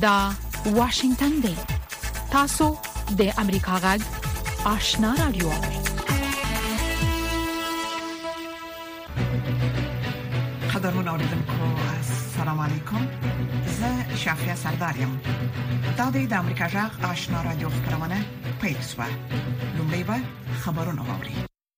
دا واشنگتن دی. تاسو د امریکا غږ آشنا رادیو. قدرمن اوریدونکو السلام علیکم. زه شافیا سردارم. دا د امریکا غږ آشنا رادیو خبرونه پیښه. لومړی به خبرونه واوري.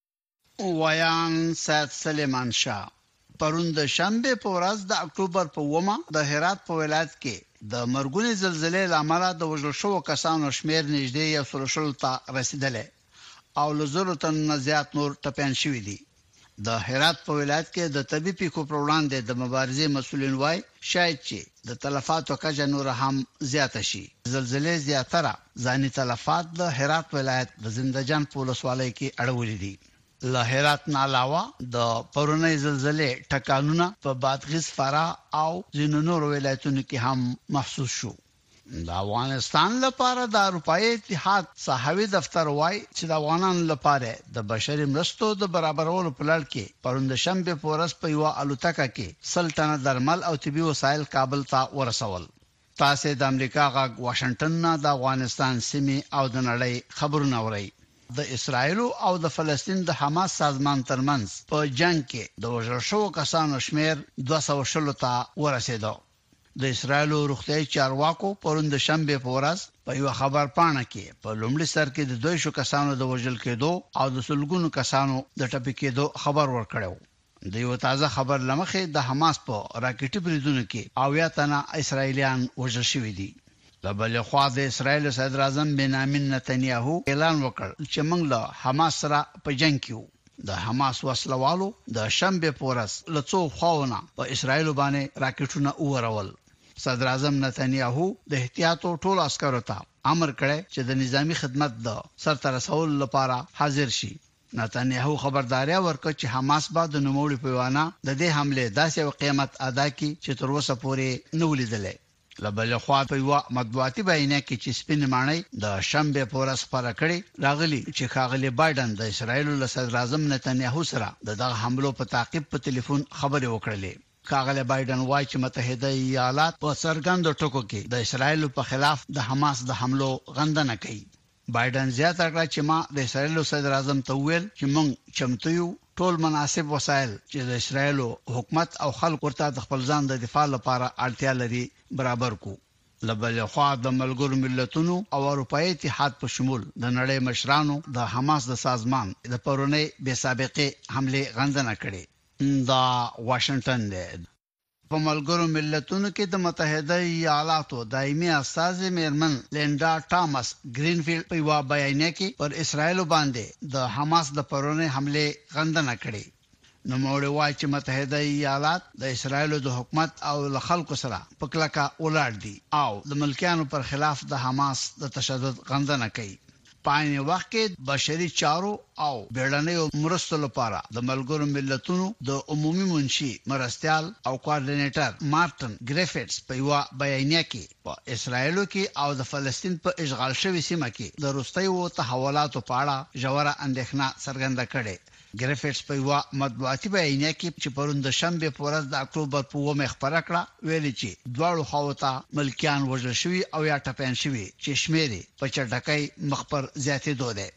ویان سید سلیمان شاه پرون د شنبه په ورځ د اکتوبر په 1 د هرات په ولایت کې د مرګونې زلزلې لامل د وژل شوو کسانو شمیر نږدې 100 ته رسیدلی او لزر تن زیات نور ټپيان شوي دي. د هرات په ولایت کې د طبي پیښو پر وړاندې د مبارزې مسولین وای شاید چې د تلفاتو کچه نور هم زیاته شي. زلزلې زیاتره ځاني تلفات د هرات ولایت د زنده‌جان په ولسوالۍ کې اړولې دي. له هرات نه علاوه د پرونی زلزلې ټکانونه په بادغیس، فراه او ځینو نورو ولایتونو کې هم محسوس شو. د افغانستان لپاره د اروپאי اتحاد صحوي دفتر وای چې د افغانانو لپاره د بشري مرستو د برابرولو په لړ کې پروند شنبه په ورځ په یو الوتکه کې سلطنت درمل او طبي وسایل کابل ته ورسول. تاسو د امریکا غږ واشنگټن نه د افغانستان سیمې او د نړۍ خبرونه اورئ. د اسرایل او د فلسطین د حماس سازمان ترمنځ په جنگ کې د وژل شوو کسانو شمیر 200 ته ورسېدو. د اسرایل روغتیايي چارواکو پروند شنبه په ورځ په یو خبر پاڼه کې په لومړي سر کې د 200 کسانو د وژل کېدو او د سلګونو کسانو د ټپي کېدو خبر ورکړو. د یو تازه خبر لمخې د حماس په راکټي بریدونو کې اویا تنه اسرایلیان وژل شوي دي. د بل خوا د اسرایل صدر اعظم بنیامین نتنیاهو اعلان وکړ چې موږ له حماس سره په جنگ کې یو. د حماس وسلوالو د شنبه په ورځ له څو خواونه په اسرایل باندې راکټونه اورول. صدر اعظم نتنیاهو د احتیاطو ټول عسکرو ته امر کړی چې د نظامی خدمت د سرته رسول لپاره حاضر شي. نتنیاهو خبرداري ورکړه چې حماس به د نوموړي په وانه د دې حمله داسې قیمت ادا کړي چې تر اوسه پورې نه ولیدلې. لبل خوا په یو مطبوعاتي بیانیه کې چې سپین مانای د شنبه په ورځ خبره کړې راغلي چې خاغلی بایدن د اسرایل له صدر اعظم نتنیاهو سره دغه حملو په تعقیب په ټلیفون خبرې وکړلې. خاغلی بایدن وایي چې متحده ایالات په څرګندو ټکو کې د اسرایل په خلاف د حماس د حملو غندنه کوي. بایدن زیاته کړه چې ما د اسرایل صدر اعظم ته ویل چې موږ چمتو یو ټول مناسب وسایل چې د اسرایل حکومت او خلک ورته د خپل ځان د دفاع لپاره اړتیا لري برابر کو. لبل خوا د ملګرو ملتونو او اروپאי اتحاد په شمول د نړۍ مشرانو د حماس د سازمان د پرونی بے سابقه حمله غندنه کړې. دا واشنگټن دی. په ملګرو ملتونو کې د متحده ایالاتو دایمي استاذ میرمن لینډا ټامس گرینفیلد په یو بیانیه کې پر اسرایل باندې د حماس د پرونی حمله غندنه کړې. نو موږ وایو چې متحده ایالات د اسرایل د حکومت او له خلکو سره په کلکه ولاړ دي او د ملکیانو پر خلاف د حماس د تشدد غندنه کوي. پاینه وخت کې بشري چارو او بیړنیو مرستو لپاره د ملګرو ملتونو د عمومي منشي مرستيال او کوارډینیټر مارټن ګریفټس په یو بیانیه کې په اسرایل کې او د فلسطین په اشغال شوی سیمه کې د روسیې تحولاتو په اړه ژوره اندېښنه څرګنده کړې. ګریفټس په یو مطبوعاتي بیانیه کې چې پروند شنبه په ورځ د اکتوبر په 1 خبره کړه ویلي چې دواړو خواوته ملکیان وژل شوي او یا ټپيان شوي چې شمیرې په چټکۍ مخبر زیاتې دوده.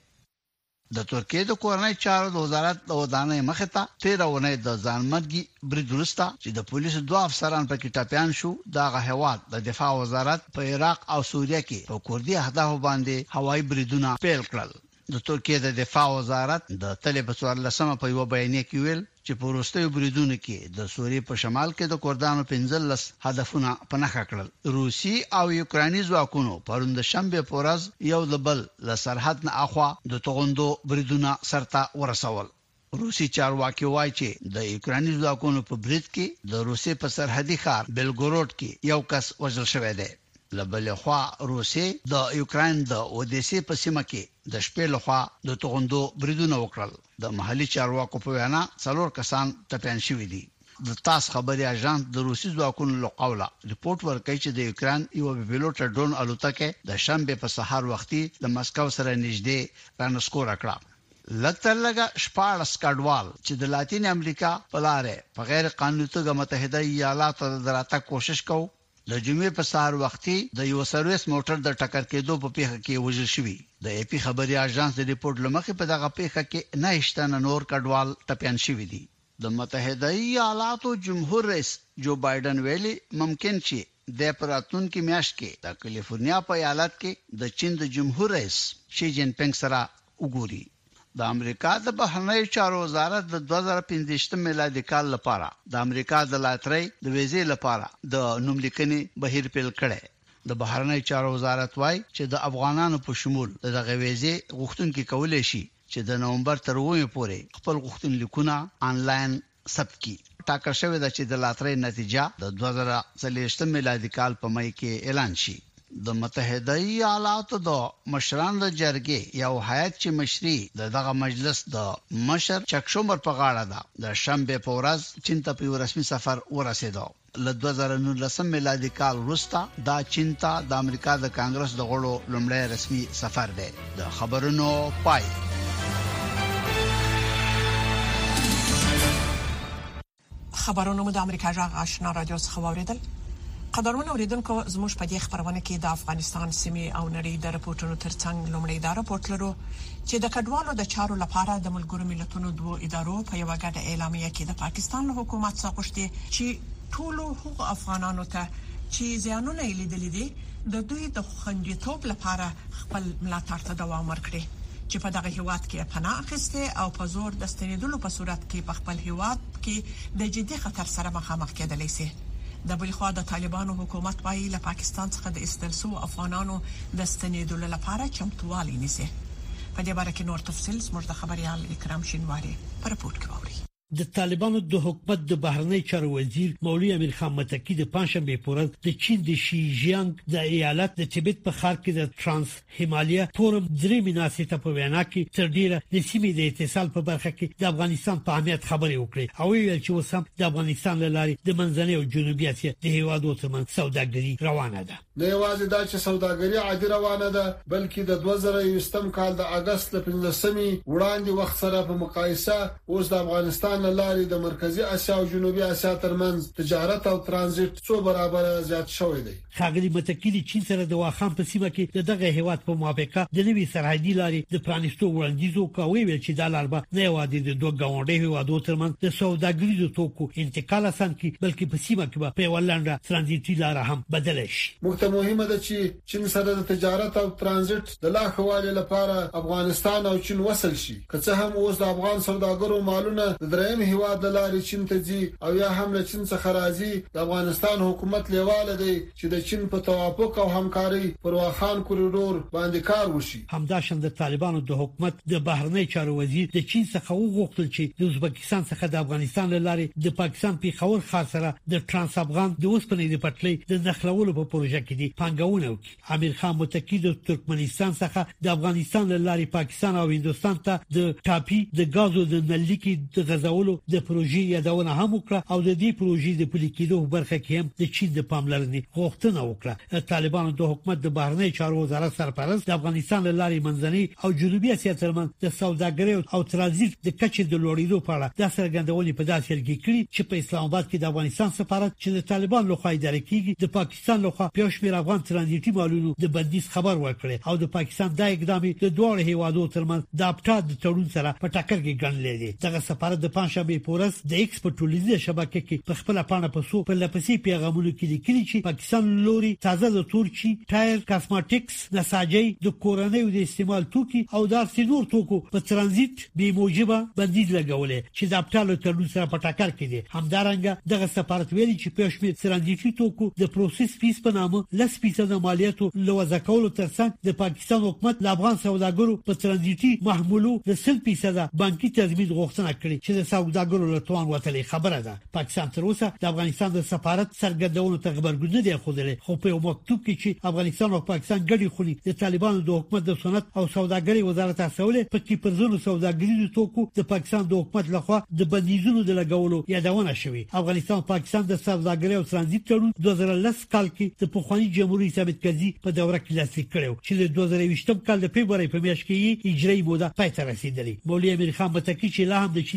د ترکیه د کورنۍ چارو د وزارت د ودانۍ مخته 13 ونې د ځانمرګي بریدولسته چې د پولیسو دوه افسران په کې ټپيان شو. دغه هواد د دفاع وزارت په عراق او سوریه کې په کوردي اهداف باندې هوایي بریدونه پیل کړل. د ترکیه د دفاع وزارت د تل په 14 په یو بیانیه کې ویل چې په وروستیو بریدونو کې د سوریې په شمال کې د کوردانو 15 هدفونه پنهخه کړل. روسي او یوکراني ځواکونو پروند شنبه په ورځ یو د بل له سرحد نه اخوا د توغندو بریدونه سرته ورسول. روسي چارواکي وایي چې د یوکراني ځواکونو په برید کې د روسي په سرحدي ښار بلګورود کې یو کس وژل شوی دی. لبل خوا روسي د یوکران د اودیسې په سیمه کې د شپې لخوا د توغندو بریدونه وکړل. د محلي چارواکو په وینا 4 کسان ټپيان شوي دي. د تاس خبري اژانس د روسي ځواکونو له قوله ریپورت ورکړي چې د یوکران یو پیلوټ ډرون الوتکه د شنبه په سحر وختي د مسکو سره نږدې رانسکور کړه. لکتر لگا شپاړس کډوال چې د لاتین امریکا په لارې په غیر قانوني توګه متحده ایالاتو ته دراته کوشش کوي د جمعې په سهار وختي د یو سرویس موټر د ټکر کېدو په پیښه کې وژل شوی. د ای پی خبري اژانس د ریپورت لمخې په دغه پیښه کې نه هیڅ نور کډوال ټپيان شوی دي. د متحده ایالاتو جمهور رئیس جو بایدن ویلي ممکن چې د پراتونکو میاشت کې د کیلیفورنیا په ایالت کې د چین د جمهور رئیس شي جین پینګ سره وګوري. د امریکا د بهرنی چارو وزارت د 2015 میلادي کال لپاره د امریکا د لاترۍ د ویزې لپاره د نوملیکنې بهیر پیل کړي. د بهرنی چارو وزارت وايي چې د افغانانو په شمول دغه ویزې غوښتونکو کولای شي چې د نومبر تر 9 پورې خپل غوښتنلیکونه آنلاین ثبت کړي. ټاکل شوی د چې د لاترۍ نتیجه د 2023 میلادي کال په مې کې اعلان شي. د متحده ایالاتو د مشرانو د جرګې یو هیئت چې مشري دغه مجلس د مشر چک شومر په غاړه ده د شنبه په ورځ چین ته په رسمي سفر ورسېدو. ل 2019 میلادي کال وروسته دا چین ته د امریکا د کانګرس د غړو لومړی رسمي سفر دی. د خبرونو پای. خبرونه د امریکا جغ آشنا رادیو څخه واوریدل. قدرمن اوریدونکو زموږ په دې خبرونه کې د افغانستان سیمې او نړۍ د راپورټونو ترڅنګ لومړی دا راپورټ لرو چې د کډوالو د چارو لپاره د ملګرو ملتونو دوه ادارو په یو غږ اعلامیه کې د پاکستان له حکومت څخه غوښتي چې ټول حقوق افغانانو ته چې زیانونه لیدل دي د دوی د خوندیتوب لپاره خپل ملاتړ ته دوام ورکړي چې په دغه هیواد کې پناه اخیسته او په زور د ستنیدلو په صورت کې په خپل هیواد کې د جدي خطر سره مخامخ کېدلی شي. د بل خوا د طالبانو حکومت وايي له پاکستان څخه د استرسو افغانانو د ستنیدلو لپاره چمتووالی نیسي. په دې اړه کې نور تفصیل زموږ د خبريال اکرام شینواری په راپورټ کې ووري. د طالبانو د حکومت د بهرنی چارو وزیر مولوی امیر خان متکی د پنځشنبه په ورځ د چین د شي جیانګ د ایالت د تبت په ښار کې د ترانس هیمالیا فورم درې مناسبه په وینا کې تر ډیره د سیمې د اتصال په برخه کې د افغانستان په اهمیت خبرې وکړې او ویل چې وسم د افغانستان لارې د منځنۍ او جنوبي اسیا د هیوادو ترمنځ سوداګري روانه ده. نه یوازې دا چې سوداګري عادي روانه ده بلکې د 2020 کال د اگست ل 15مې وړاندې وخت سره په مقایسه اوس د افغانستان لارې د مرکزی اسیا او جنوبي اسیا ترمنځ تجارت او ترانزیت څو برابر زیات شوی دی. خاغلی متکی چین سره د واخان په سیمه کې دغه هیواد په موافقه د نوي سرحدي لارې د پرانیستو وړاندیزو کوي ویل چې د لاربه نه یوازې د دوه غونډې هیوادو ترمنځ د سوداګریزو توکو انتقال آسان کی بلکې په سیمه کې په ولنډه ترانزیتي لار هم بدل شي. مخته مهمه ده چې چین سره د تجارت او ترانزیت د لا خوالي لپاره افغانستان او چین وصل شي. که څه هم اوس د افغان سوداګرو مالونه د درېم هیواد د لارې چین ته ځي او یا هم له چین څخه راځي. د افغانستان حکومت لیواله دی چې د چین په توافق او همکاري پر واخان کوریډور باندې کار وشي. همداشان د طالبانو د حکومت د بهرنی چارو وزیر د چین څخه وغوښتل چې د ازبکستان څخه د افغانستان لارې د پاکستان په خور خاص سره د ترانس افغان د اوسپنې د پټلۍ د نخلولو په پروژه کې دي پنګونه وکړي. امیر خان متکی د ترکمنستان څخه د افغانستان لارې پاکستان او هندستان ته د ټاپي د غازو د نلیکي د غزولو د پروژې یادونه هم وکړه او د دې پروژې د پلي کېدو برخه کې هم د چین د پاملرنې غوښتنه وکړه. طالبانو د حکومت د بهرنی چارو وزارت سرپرست د افغانستان لارې منځنۍ او جنوبي اسیا ترمنځ د سوداګرۍ او ترانزیت د کچې د لوړېدو په اړه د څرګندونې په داسې لګي کړي چې په اسلام آباد کې د افغانستان سفارت چې د طالبان لخوا اداره کیږي د پاکستان لخوا په شمیر افغان ترانزیتي مالونو د بندیز خبر ورکړي او د پاکستان د اقدام د دوه هیوادو ترمنځ د اپټا د تړون سره په ټاکر کې ګڼل دي. دغه سفارت د پنځشنبه پورس د ایکس په ټولنیزه شبکه کې په خپل پاڼه په سو په لپسې پیغامونو کې لیکلي چې پاکستان لوري تازه د تورچی ټایر کاسمټکس نساجي د کورنۍ د استعمال توکي او د سینور توکو په ترانزیت به موجبه بندیز لګولې چې د اپټالو تړون سره په ټاکر کې دي. همدارنګه دغه سفارت ویلي چې په شمیر ترانزیتي توکو د پروسس فیس په نامه 10% مالیاتو لوځه کولو ترڅنګ د پاکستان حکومت د افغان سوداګرو په ترانزیتي محمولو د 10% بانکي تضمین غوښتنه کړې چې د سوداګرو له توان وتلې خبره ده. پاکستان تر اوسه د افغانستان د سفارت سرګردونو ته خبرګون نه دی خوده خو په یو مکتوب کې چې افغانستان او پاکستان ګډي خولي د طالبانو د حکومت د صنعت او سوداګرۍ وزارت اصول په کې پرځونو سوداګریزو توکو د پاکستان د حکومت لخوا د بندیزونو د لګولو یادونه شوې. افغانستان پاکستان د سوداګرۍ او ترانزیت تړون 2010 کال کې د پخوانی جمهوریت ثابت کړي په دوره کې لاسلیک کړو چې د 2020 کال د فبراير په میاشت کې اجرایي موده پای ته رسیدلی. مولوی امیر خان متکی چې لا هم د چین په سفر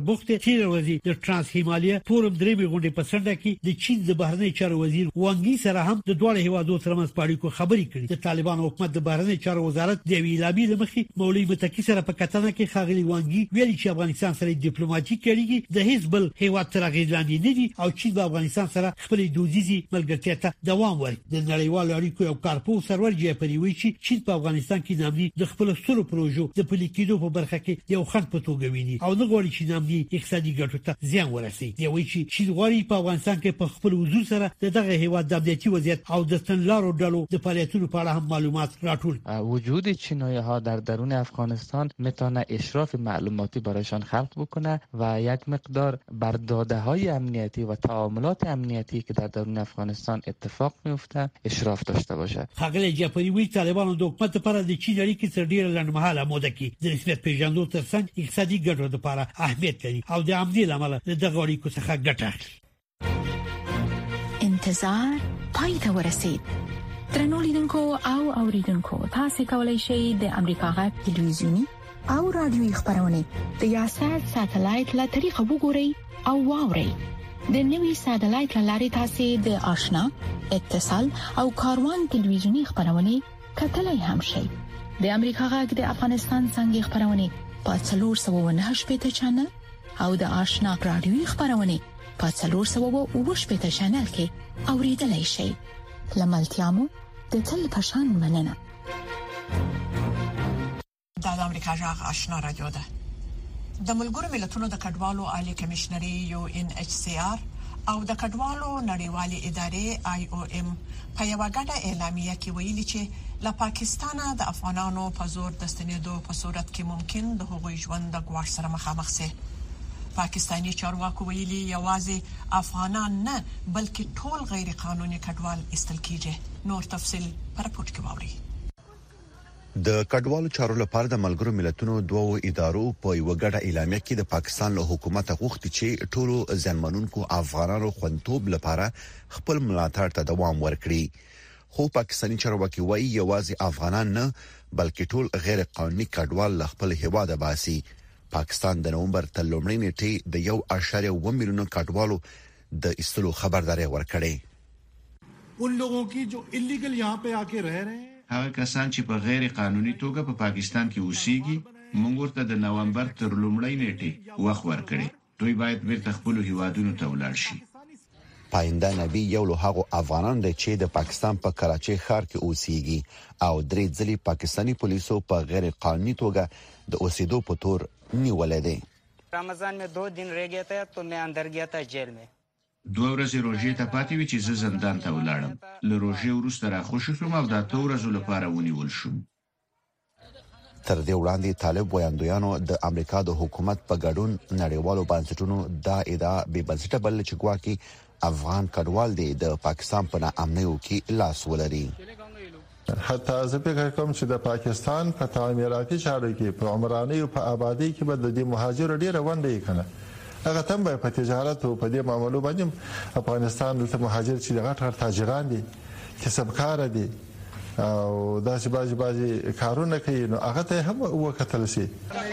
بوخت تیر ورځ د ترانس هیمالیا فورم درېمې غونډې په سنډه کې د چین د بهرنی چارو وزیر وانګي سره هم د دوه هیوادو ترمنځ پاړیکو خبرې کړې. د طالبان حکومت د بهرنی چارو وزارت د ویلامي لمخې مولوی متکی سره په کتنه کې خاغلی وانګي ویلي چې افغانستان سره ډیپلوماټیک اړیکې د حزب هیواد تر اغیز لاندې نه دي او چې د افغانستان سره خپل دودیزي ملګرتیا ته دوام ورکړي. د نړیوالو اړیکو یو کارپو سرور جعفری وایي چې چین په افغانستان کې نامني د خپل سلو پروژو د پلي کېدو په برخه کې یو خنډ په توګه ویني او نه غواړي چې نامني اقتصادي ګټو ته زیان ورسي. دی وایي چې چین غواړي په افغانستان کې په خپل حضور سره دغه هیواد د امنیتي وضعیت او د تنلارو ډلو د فعالیتونو په اړه هم معلومات راټول. وجود چینایی‌ها در درون افغانستان میتونه اشراف معلوماتی برایشان خلق بکنه و یک مقدار بر داده‌های امنیتی و تعاملات امنیتی که در درون افغانستان اتفاق میفته اشراف داشته باشه. خاغلی جعفری وی طالبانو د حکومت لپاره د چین اړیکې تر ډیره لنډمهاله موده کې د رسمیت پیژندلو ترڅنګ اقتصادي ګټو لپاره اهمیت لري او د عمدي لامل دغه اړیکو څخه ګټه اخلي. انتظار پای ته ورسید. ترنو لیدونکو او اوریدونکو تاسو کولی شئ د امریکا غږ ټلویزیونی او رادیوي خبرونه د یاشر ساتلایت له طریقو وګورئ او واورئ. د نوي ساتلایت لارې تاسو د آشنا اتصال او کاروان ټلویزیونی خبرونه کتلای هم شئ. د امریکا غږ د افغانستان څنګه خبرونه په 498 چنل او د آشنا رادیوي خبرونه په 498 چنل کې اوریدلای شئ. لملتيامو د تل پشان مننه. د امریکا جغ آشنا رادیو ده. د ملګرو ملتونو د کډوالو عالی کمشنري UNHCR او د کډوالو نړیوالې ادارې IOM په یو غټه اعلامیه کې ویلي چې له پاکستانه د افغانانو په زور د ستنېدو په صورت کې ممکن د هغوی ژوند د ګواښ سره مخامخ شي. پاکستانی چارواکو ویلي یوازې افغانان نه بلکې ټول غیر قانوني کډوال استل کیږي. نور تفصيل پر راپورټ کې واوري. د کډوالو چارو لپاره د ملګرو ملتونو دوه ادارو په یو غټه اعلامیه کې د پاکستان له حکومت غوښتي چې ټولو ځانمنونکو افغانانو خوندتوب لپاره خپل ملاتړ ته دوام ورکړي. خو پاکستانی چارواکي وایي یوازې افغانان نه بلکې ټول غیر قانوني کډوال له خپل هیواده باسي. پاکستان د نومبر تر لومړۍ نیټې د 1.1 میلیون کډوالو د استلو خبرداري ورکړې. ان لوگوں کی جو इलीगल यहां पे आके रह रहे हैं هغه کسان چې په غیر قانوني توګه په پاکستان کې اوسېږي موږ ورته د نومبر تر لومړۍ نیټې وخت ورکړي. دوی باید بیرته خپل هیوادونو ته ولاړ شي. پاینده نبی یو له هغو افغانان دی چې د پاکستان په کراچۍ ښار کې اوسېږي او درې ځلې پاکستانی پولیسو په غیر قانوني توګه د اوسېدو په تور نیولې دي. رمضان में 2 दिन रह गया था तो मैं अंदर गया था जेल में. 2 ورځې روژې ته پاتې وی چې زه زندان ته ولاړم. له روژې وروسته راخوشی شوم او د 2 ورځې لپاره ونیول شوم. تر دې وړاندې طالب ویاندویانو د امریکا د حکومت په ګډون نړیوالو بنسټونو دا ادعا به بنسټه بلل چې ګواکې افغان کډوال دي د پاکستان په ناامنیو کې لاس ولري. حتی زه فکر کوم چې د پاکستان په تعمیراتي چارو کې په عمراني او په آبادی کې به د مهاجرو ډیره ونډه کنه. هغه تم به په تجارت او په دې معاملو باندې افغانستان د مهاجر چې غټ تاجران دي کسبکار دي او داسې باجی کارونه کوي نو هغه ته هم وکتل شي.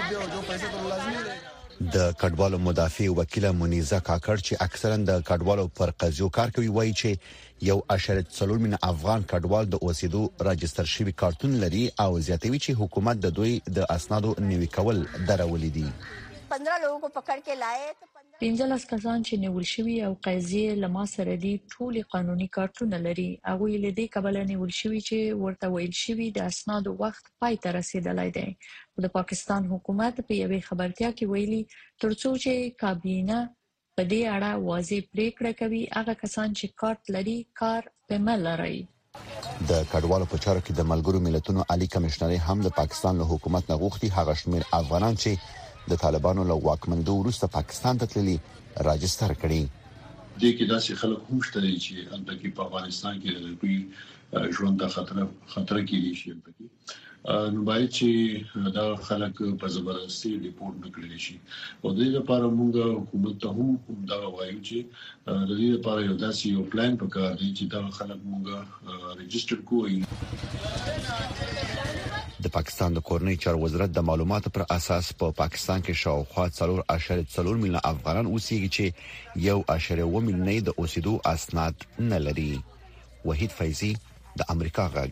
د کډوالو مدافع وکیل منیزه کاکړ چې اکثرا د کډوالو پر قضیو کار کوي وایي چې 1.3 میلیون افغان کډوال د اوسېدو راجستر شوی کارتون لري او زیاتوي چې حکومت د دوی د اسنادو نوي کول درولې دي. 15 लोगों को पकड़ के लाए तो 15 کسان چې نیول شوی او قضیه لما سره دي ټول قانوني کارتونه لري. هغه لدی کبل نیول شوی چې ورته ویل شوی د اسنادو وخت پای ته رسیدلای دی. د پاکستان حکومت په یوه خبرتیا کې ویلي ترڅو چې کابینه په دې اړه واضح پریکړه کوي هغه کسان چې کارت لري کار په مل لري. د کډوالو په چارو کې د ملګرو ملتونو عالی کمشنري هم د پاکستان له حکومت نه غوښتي هغه شمیر افغانان چې د طالبانو له واکمنۍ وروسته پاکستان ته تللي راجستر کړي. د کې داسې خلک هم شته چې البته په افغانستان کې د دوی ژوند ته خطر کې دي شي نو باید چې دا خلک په زبردستي ریپورت نکړي شي او د دې لپاره موږ حکومت ته هم دا وایو چې د دې لپاره یو داسې یو پلان پکار دی چې دا خلک موږ ريجستر کوی. د پاکستان د کورنۍ چارو وزارت د معلوماتو پر اساس په پاکستان کې شاوخوا 4.4 میلیون افغانان اوسېږي چې 1.1 میلیون د اوسېدو اسناد نه لري. وحید فیضی د امریکا غږ.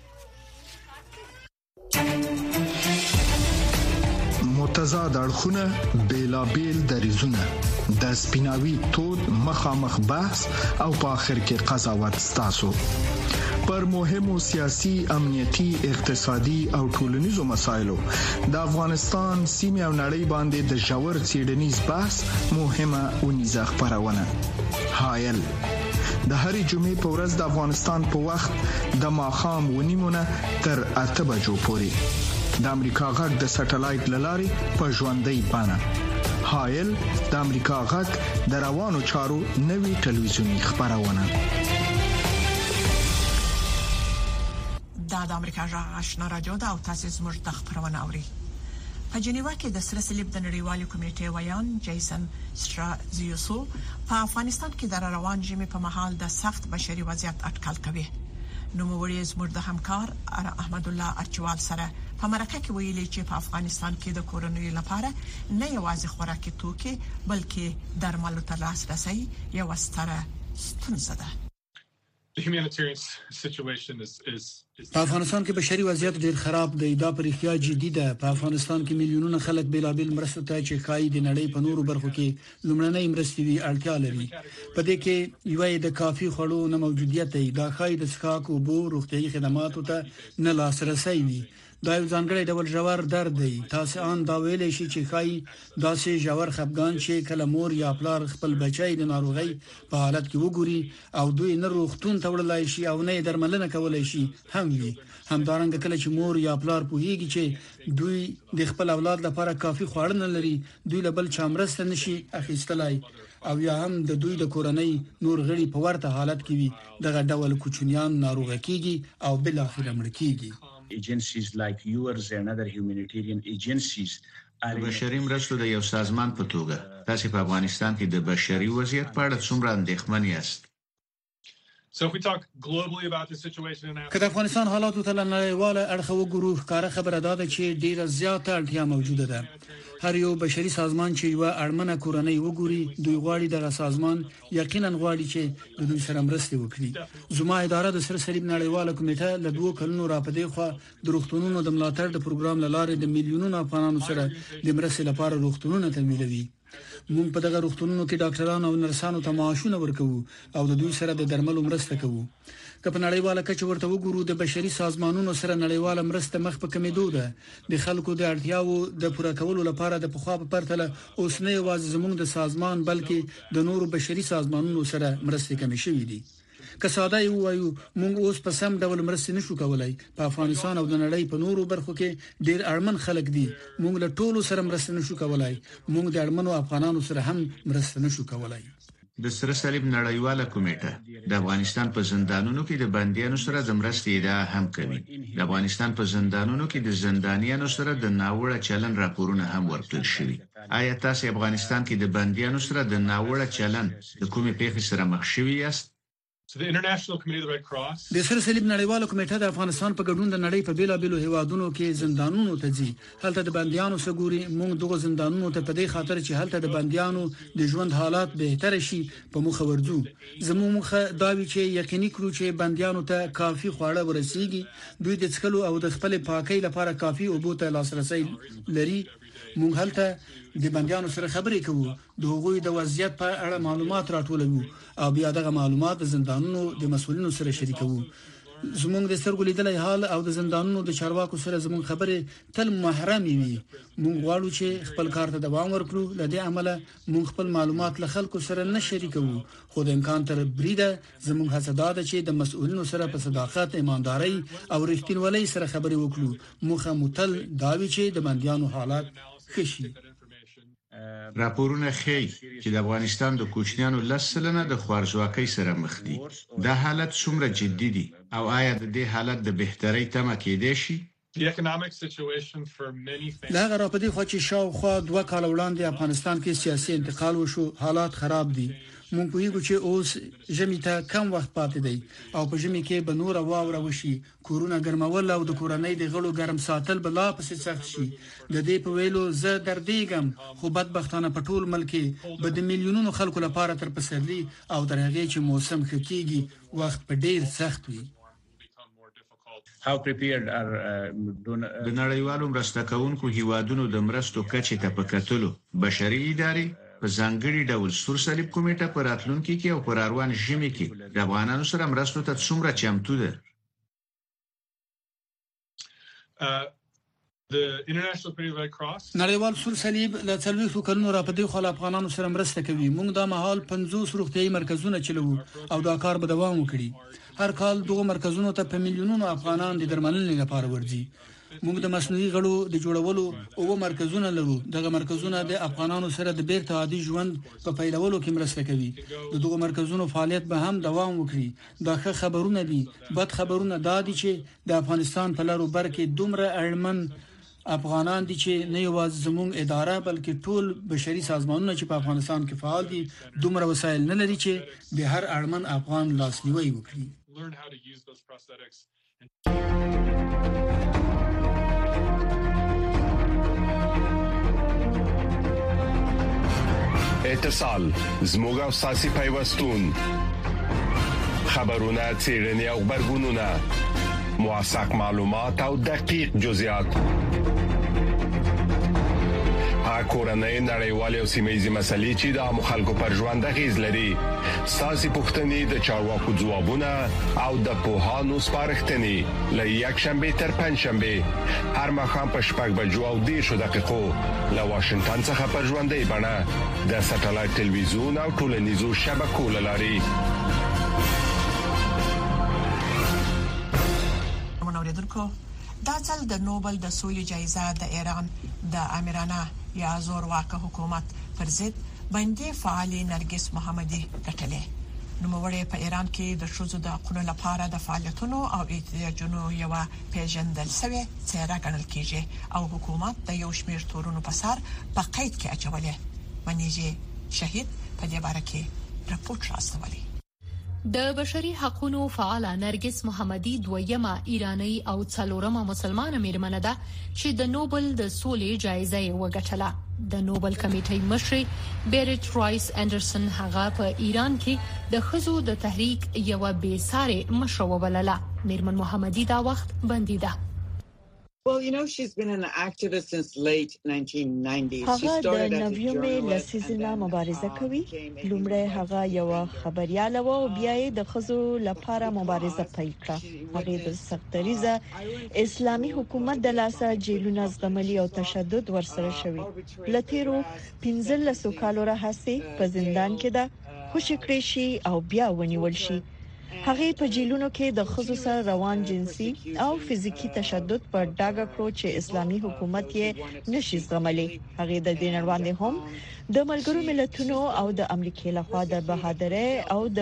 متضاد اړخونه بیلابیل دریزونه د سپیناوي تود مخامخ بحث او په اخر کې قضاوت ستاسو پر مهمو سیاسي، امنیتي، اقتصادي او ټولنیزو مسایلو د افغانستان سیمه او نړۍ باندې د ژور څېړنیز بحث مهمه ونیزه خبرونه. حایل د هرې جمعې په ورځ د افغانستان په وخت د ماښام 9:30 تر 8 بجو پورې د امریکا غږ د سټلایټ لارې په ژوندۍ بڼه. حایل د امریکا غږ د روانو چارو نوي ټلویزیونی خبرونه. د امریکا غږ آشنا رادیو دا او تاسو زموږ د خبرونه اوري. په جنیوا کې د سره صلیب د نړیوالې کمیټې ویان جیسن سترازیوسو په افغانستان کې د روان جمعې په مهال د سخت بشري وضعیت اټکل کوي. نوموړي زموږ د همکار احمد الله ارچوال سره په مرکه کې ویلي چې په افغانستان کې د کورونو لپاره نه یوازې خوراکي توکي بلکې درملو ته لاسرسي یو ستره ستونزه ده. په افغانستان کې بشري وضعیت ډیر خراب دی. دا پر احتیاج جدي ده. په افغانستان کې میلیونونه خلک بیلابل مرستو ته چې کای د نړۍ په نورو برخو کې لومړنۍ مرستې وی اړتیا لري. په دې کې یو د کافي خړو نه موجودیت دی. دا خای د څښاک او بو روغتيایي خدماتو ته نه لاسرسي وي. دا یو ځانګړی ډول ژور درد دی. تاسو ان دا ویلې شي چې خای داسې ژور خفګان چې کله مور یا پلار خپل بچی د ناروغي په حالت کې وګوري او دوی نه روغتون ته وړلای شي او نه درملنه کولای شي هم وي. همدارنګه کله چې مور یا پلار پوهیږي چې دوی د خپل اولاد لپاره کافي خواړه نه لري، دوی له بل چا مرسته نشي اخیستلای او یا هم د دوی د کورنۍ نور غړي په ورته حالت کې وي، دغه ډول کوچنیان ناروغ کیږي او بل اخر مړ کیږي. Agencies like yours and other humanitarian agencies بشري مرستو د یو سازمان په توګه تاسو په افغانستان کې د بشري وضعیت په اړه څومره اندېښمن یاست؟ که د افغانستان حالاتو ته نړیواله اړخ وګورو، ښکاره خبره ده چې ډیره زیاته اړتیا موجوده ده. هر یو بشري سازمان چې یو اړمنه کورنۍ وګوري، دوی غواړي دغه سازمان یقینا غواړي چې د دوی سره مرسته وکړي. زما اداره د سره صلیب نړیواله کمیټه له 2 کلونو راپدې خو د روغتونونو د ملاتړ د پروګرام لاره د میلیونونو افغانانو سره د مرستې لپاره روغتونونه تمویلوي. موږ په دغه روغتونونو کې ډاکټرانو او نرسانو ته معاشونه ورکوو او د دوی سره د درملو مرسته کوو. که په نړیواله کچه ورته وګورو، د بشري سازمانونو سره نړیواله مرسته مخ په کمیدو ده. د خلکو د اړتیاو د پوره کولو لپاره د پخوا په پرتله اوس نه یوازې زموږ د سازمان بلکې د نورو بشري سازمانونو سره مرستې کمې شوې دي. که ساده یو وایو، موږ اوس په سم ډول مرستې نشو کولای. په افغانستان او د نړۍ په نورو برخو کې ډیر اړمن خلک دي. موږ له ټولو سره مرستې نشو کولای. موږ د اړمنو افغانانو سره هم مرستې نشو کولای. د سره صلیب نړیواله کمیټه د افغانستان په زندانونو کې د بندیانو سره د مرستې ادعا هم کوي. د افغانستان په زندانونو کې د زندانیانو سره د ناوړه چلن راپورونه هم ورکړل شوي. آیا تاسو افغانستان کې د بندیانو سره د ناوړه چلن د کومې پیښې سره مخ شوي یاست؟ د سره صلیب نړیواله کمیټه د افغانستان په ګډون د نړۍ په بیلابیلو هیوادونو کې زندانونو ته ځي. هلته د بندیانو سګوري. موږ دغه زندانونو ته په دې خاطر چې هلته د بندیانو د ژوند حالات بهتر شي په مخ ورځو. زموږ مخه دا وی چې یقیني کړو چې بندیانو ته کافي خواړه ورسیږي، دوی د څکلو او د خپل پاکۍ لپاره کافي اوبو ته لاسرسي لري. موږ هلته د بندیانو سره خبرې کوو، د هغوی د وضعیت په اړه معلومات راټولوو او بیا دغه معلومات د زندانونو د مسؤلینو سره شریکوو. زموږ د سترګو لیدلای حال او د زندانونو د چارواکو سره زموږ خبرې تل محرمي وي. موږ غواړو چې خپل کار ته دوام ورکړو. لدې عمله موږ خپل معلومات له خلکو سره نه شریکوو، خو د امکان تر بریده زموږ هڅه ده چې د مسؤلینو سره په صداقت، ایمانداري او رښتینولۍ سره خبرې وکړو. موږ متل دا وی چې د بندیانو حالات خشي. راپورونه ښیي چې د افغانستان د کوچنیانو 10% د خوارځواکۍ سره مخ دي. دا حالت څومره جدي دی او آیا د دې حالت د بهترۍ تمه کېدای شي؟ دا راپدې خو چې شاوخوا 2 کال وړاندې افغانستان کې سیاسي انتقال وشو، حالات خراب دي. مونږ پوهیږو چې اوس ژمي ته کم وخت پاتې دی او په ژمي کې به نور واوره وشي، کورونه ګرمول او د کورنۍ د غړو ګرم ساتل بل لا پسې سخت شي. د دې په ویلو زه دردېږم، خو بدبختانه په ټول ملک به د میلیونونو خلکو لپاره تر پسرلي او تر هغه چې موسم ښه کیږي وخت په ډیر سخت وي. د نړیوالو مرسته کوونکو هیوادونو د مرستو کچې ته په کتلو بشري ادارې په ځانګړي ډول سور صلیب کمیټه پر راتلونکي کې او پر روان ژمي کې د افغانانو سره مرستو ته څومره چمتو ده؟ نړیوال سور صلیب له 40 کلونو را پدې خو افغانانو سره مرسته کوي. موږ د مهال 50 روغتيایي مرکزونه چلوو او دا کار به دوام وکړي. هر کال دغه مرکزونو ته په میلیونونو افغانان د درملنې لپاره ورځي. موږ د مصنوعي غړو د جوړولو او مرکزونه لرو. دغه مرکزونه د افغانانو سره د بیرته عادي ژوند په پیلولو کې مرسته کوي. دغه مرکزونو فعالیت به هم دوام وکړي. دا ښه خبرونه دي. بد خبرونه دا دي چې د افغانستان په لارو بر کې دومره اړمن افغانان دي چې نه یوازې زموږ اداره بلکې ټول بشري سازمانونه چې په افغانستان کې فعال دي دومره وسایل نه لري چې د هر اړمن افغان لاسنیوي وکړي. اتصال زموږ او ساسي پیوستون خبرونه چیرنی او خبرګونونه موثق معلومات او دقیق جزئیات کورنۍ نړیوالې او سیمه‌یزې مسلې چې د مخالکو پر ژوند غیز لري. ساسي پوښتنې د چارواکو ځوابونه او د پوهانو سپارښتنې له یک شنبه تر پنځ شنبه هر مخام په شپږ بجو او 10 دقیقو له واشنگټن څخه پر ژوندۍ بڼه د ساتلایت ټلویزیون او ټولنیزو شبکو لاري. دا ځل د نوبل د سولې جایزه د ایران د امیرانه یا زور واکه حکومت پر ضد باندې فعال نرګس محمدي ګټلې. نوموړی په ایران کې د شوزو د حقوقو لپاره د فعالیتونو او احتجاجونو یو پیژندل شوی څیره ګڼل کیږي او حکومت د یو شمېر تورونو په سر په قید کې اچولې. منیجه شهید په دې باره کې راپورټ راستولی. د بشري حقوقو فعال نرګس محمدي دویمه ایرانی او څلورمه مسلمانه میرمنه ده چې د نوبل د سولې جایزه وګټله. د نوبل کمیټې مشر بیرټ رایس انډرسن هغه په ایران کې د ښځو د تحریک یو بېسارې مشر وبلله. میرمن محمدي دا وخت بندي ده. Well, you know, she's been an activist since late 1990s. هغه د نویمې لسیزه مبارزه کوي. لومړی هغه یو خبرياله و او بیا یې د خزو لپاره مبارزه پیل کړه. هغه د سختریزه اسلامي حکومت د لاسه جیلونه زغملي او تشدد ورسره شوی. لتیرو 15 کالو راهسي په زندان کې ده، خوشکړی شي او بیا ونیول شي. هغه په جیلونو کې د خصوص سره روان جنسي او فزیکی تشدد پر ډاګه کړو چې اسلامي حکومت یې نشي زغملي. هغه د دین وړاندې هم د ملګرو ملتونو او د امریکای لخوا د بهادرۍ او د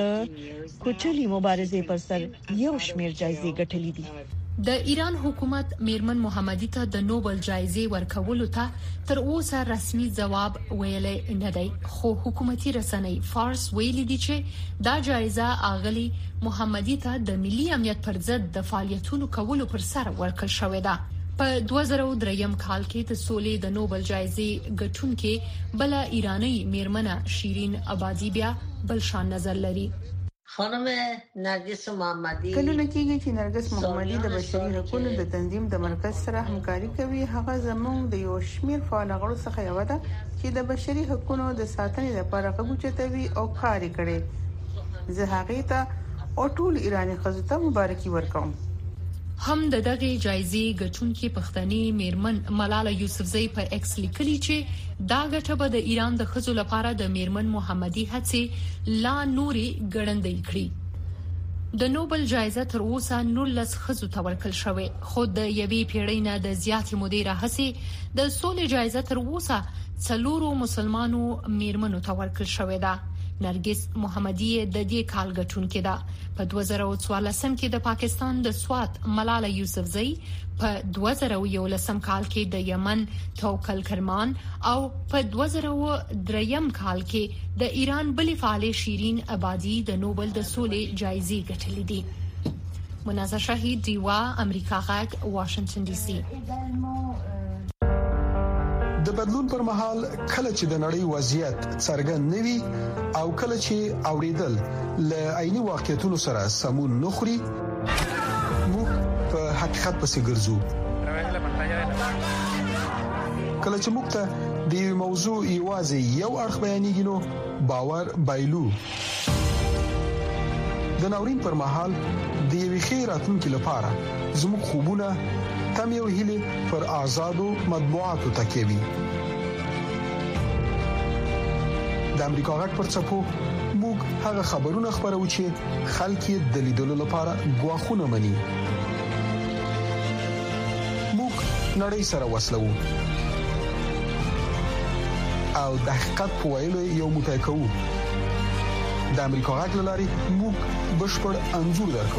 کوچلي مبارزې پر سر یو شمېر جایزې ګټلې دي. د ایران حکومت میرمن محمدي ته د نوبل جایزې ورکولو ته تر اوسه رسمي ځواب ویلې نه دی، خو حکومتي رسنۍ فارس ویلي دي چې دا جایزه اغلی محمدي ته د ملي امنیت پر ضد د فعالیتونو کولو پر سر ورکړل شوې ده. په 2003 کال کې د سولې د نوبل جایزې ګټونکې بل ایرانی میرمنه شیرین عبادی بیا بل شان نظر لري. خانم نرګس محمدي کلونه کېږي چې نرګس محمدي د بشري حقوقو د تنظیم د مرکز سره همکاري کوي. هغه زموږ د یو شمېر فعال غړو څخه یو ده چې د بشري حقوقو د ساتنې لپاره غوښتنوي او کار کوي. زه هغه ته او ټول ایرانی خزو ته مبارکي ورکوم. هم د دغه جایزې ګټونکې پښتني میرمن ملاله یوسفزۍ په ایکس لیکلي چې دا ګټه به د ایران د ښځو لپاره د میرمن محمدي هڅې لا نوري ګړندې کړي. د نوبل جایزه تر اوسه 19 ښځو ته ورکړل شوې، خو د یوې پیړۍ نه د زیاتې مودې راهیسې د سولې جایزه تر اوسه 4 مسلمانو میرمنو ته ورکړل شوې ده. نرګس محمدي د دې کال ګټونکې ده. په 2014 کې د پاکستان د سوات ملاله یوسفزئی، په 2011 کال کې د یمن توکل کرمان او په 2003 کال کې د ایران بلې فعال شیرین عبادی د نوبل د سولې جایزې ګټلې دي. منازع شهید دیوا، امریکا غاک، واشنگټن ډي سي. د بدلون پر مهال کله چې د نړۍ وضعیت څرګند نوي او کله چې اوریدل ل عیني واقعیتونو سره سمون نخري، موږ په حقیقت پسې ګرځو. کله چې موږ ته د موضوع ایوازي یو اړخ بیانېږي نو باور بایلو. د ناورین پر مهال د یوې خیراتونکو لپاره زموږ خوبونه تم یو هلي پر آزادو مطبوعاتو تکیوي. د امریکا غږ پر څپو موږ هغه خبرونه خبرو چې خلک یې د لیدلو لپاره غواخونه مني. موږ نړۍ سره وصلو او د حقیقت په ویلو یو موټی کوو. د امریکا غږ لاري موږ بشپړ انځور درکو.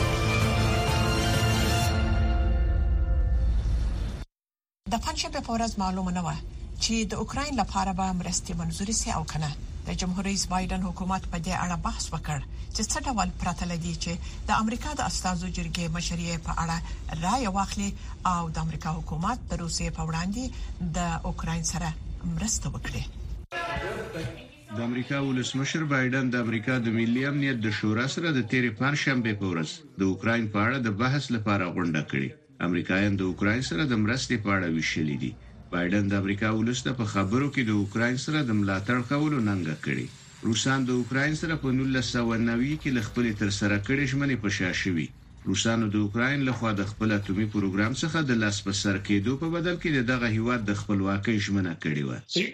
د پنځشنبه په ورځ معلومه نه و چې د اوکرين لپاره به مرستې منځوري سي او کنه. د جمهور رئیس بایدن حکومت په دې اړه بحث وکړ چې څه ډول پراته لدی چې د امریکا د استازو جرګې مشرۍ په اړه رائے واخلي او د امریکا حکومت د روسیې په وړاندې د اوکرين سره مرسته وکړي. د امریکا ولسمشر بایدن د امریکا د ملي امنیت د شورا سره د تیرې پنځشنبه په ورځ د اوکرين په اړه د بحث لپاره غونډه کړې. امریکایان د اوکرين سره د مرستې په اړه ویشلې دي. بایدن د امریکا ولسته په خبرو کې د اوکرين سره د ملاتړ کولو ننګه کړې. روسان د اوکرين سره په 1990 کې ل خپل تر سره کړې ژمنې په شا شوي. روسانو د اوکرين لخوا د خپل اټومي پروګرام څخه د لاس په سر کېدو په بدل کې دغه هیواد د خپلواکۍ ژمنه کړې و.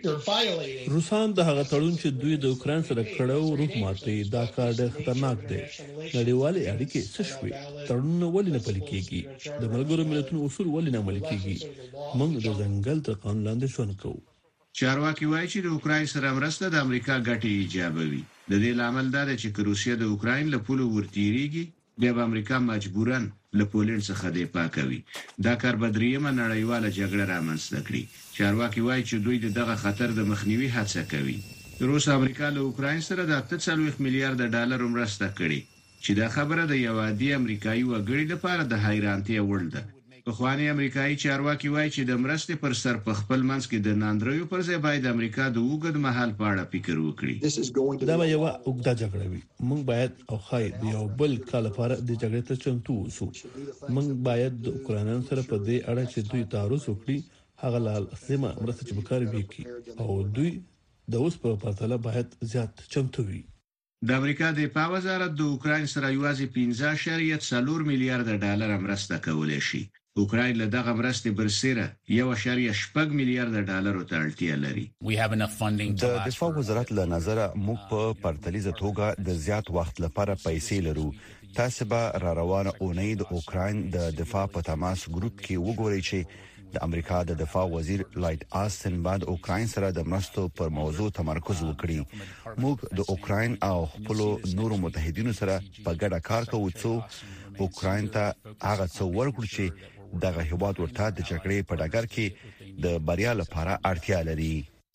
روسان د هغه تړون چې دوی د اوکرين سره کړو روح ماتي دا کار ډېر خطرناک دی. نړیوالې اړیکې څه شوي؟ تړون ولې نه پلي کېږي؟ د ملګرو ملتونو اصول ولې نه عملي کېږي؟ موږ د ځنګل تر قانون لاندې ژوند کوو. چارواکي وایي چې د اوکرين سره مرسته د امریکا ګټې ایجابوي. د دې لامل دا دی چې روسیه د اوکرين له پولو ورتيريږي، بیا به امریکا مجبورن له پولند څخه دفاع کوي. دا کار به دریمه نړیواله جګړه رامنځته کړي. چارواکي وایي چې دوی دغه خطر د مخنیوي هڅه کوي. روس امریکا له اوکرين سره د 40 میلیارډ ډالر مرسته کړي چې دا خبره د یو عادي امریکایي وګړي لپاره د حیرانتیا وړ ده. خواني امریکایي چارواکي وایي چې د مرستې پر سر په خپل منځ کې د ناندریو پر ځای باید امریکا د وګړد محل په اړه فکر وکړي. دا به یو اوږده جګړه وي. موږ باید او خای د یو بل کال لپاره د جګړې ته چمتو اوسو. موږ باید د اوکرانیانو سره په دې اړه چې دوی تعرض وکړي هغه لازمه مرسته چې وکړي وکړي او دوی د اوس په پرتله باید زیات چمتو وي. د امریکا د دفاع وزارت د اوکرين سره یوازې 15.4 میلیارډ ډالر مرسته کولای شي. اوکرين له دغه مرستې برسره 1.8 میلیارډ ډالر ته اړتیا لري. د دفاع وزارت له نظر موږ په پرتلیزه توګه د زیات وخت لپاره پیسې لرو. تاسو به را روانه اونۍ د اوکرين د دفاع په تماس ګروپ کې وګورئ چې د امریکا د دفاع وزیر لایټ آستن بعد اوکرين سره د مرستو پر موضوع تمرکز وکړي. موږ د اوکرين او خپل نورو متحدینو سره په ګډه کار کوو چې اوکرين ته هغه څه ورکړي چې دغه هیواد ورته د جګړې په ډګر کې د بریا لپاره اړتیا لري.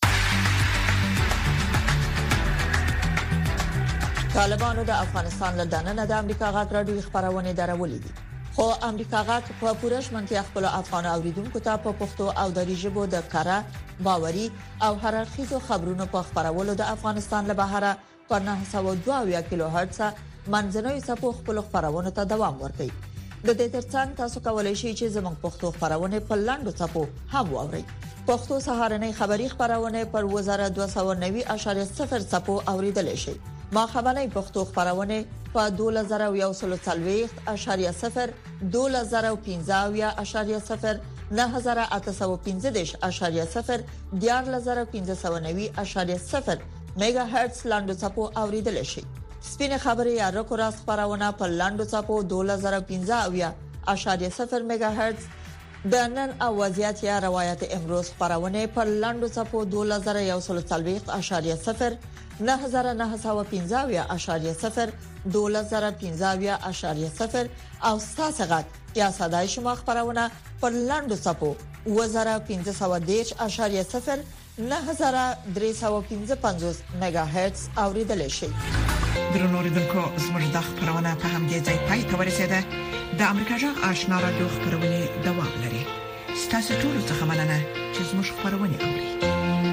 طالبانو د افغانستان له دننه د امریکا غږ راډیو خبرونه درولې دي. خو امریکا غږ په پوره شمنتیا خپل افغان اوریدونکو ته په پښتو او دری ژبه د کاره باوري او هررخیزو خبرونو په خبرولو د افغانستان له بهره په 902 کیلو هرتز منځنوي څپو خپل خبرونه ته دوام ورکوي. د دې ترڅنګ تاسو کولای شئ چې زموږ پښتو خبرونه په لاندو څپو هم واورئ. پښتو سهارنۍ خبری خبرونه پر 2290.0 څپو اوریدل شي. ما خبرنۍ پښتو خبرونه په 2140.0 2015.0 9815.0 14590.0 میگا هرتز لاندو څپو اوریدل شي. سپینه خبري یا رکو راست خبرونه په لاندو څپو 2015.0 میگا هرتز د نن اوازيات یا روایت امروز خبرونه په لاندو څپو 2140.0 9915.0 12015.0 او ساسغت یا صداي شما خبرونه پر لاندو صفو 2510.0 9315 میگا هرتز اوریدل شي. درنو اوریدونکو زموږ د خبرونه په هم دې ځای پای ته ورسیده. د امریکا جغ آشنا رادیو خبرونه دوام لري. ستاسو ټول څه مننه چې زموږ خبرونه اوري.